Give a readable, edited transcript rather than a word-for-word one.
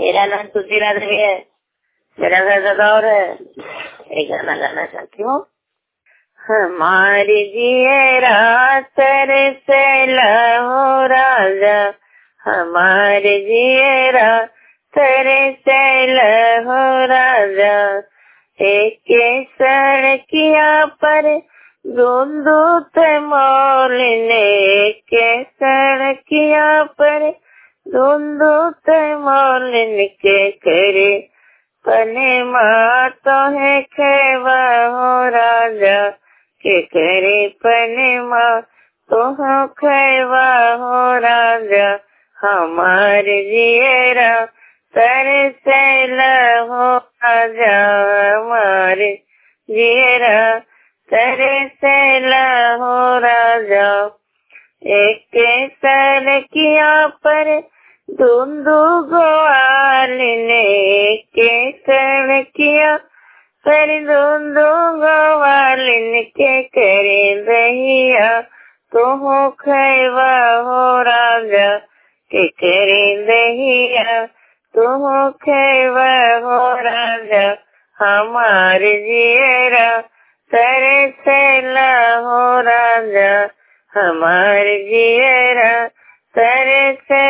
मेरा नाम सुशीला देवी है, मेरा घर गदौर है। एक गाना गाना चाहती हूँ। हमारी जियरा तरसे लहो राजा, हमारे जियरा तरसे लहो राजा। एक सड़किया पर दूध मोलने, एक सड़किया पर दूध मोलन के करे पने माँ तो है खेवा हो राजा, के करे पने माँ तो हो खेवा हो राजा। हमारे जियरा तरसे लहो राजा, हमारे जियरा तरसे लहो राजा। एक सड़किया पर दूंदू ग्वालने, एक सड़किया पर दूंदू ग्वालन के करे दहिया तो हो खैवा हो राजा, के करे दहिया तो हो खैवा हो राजा। हमारे जियरा तरसे लहो राजा, हमारे जियरा तरसे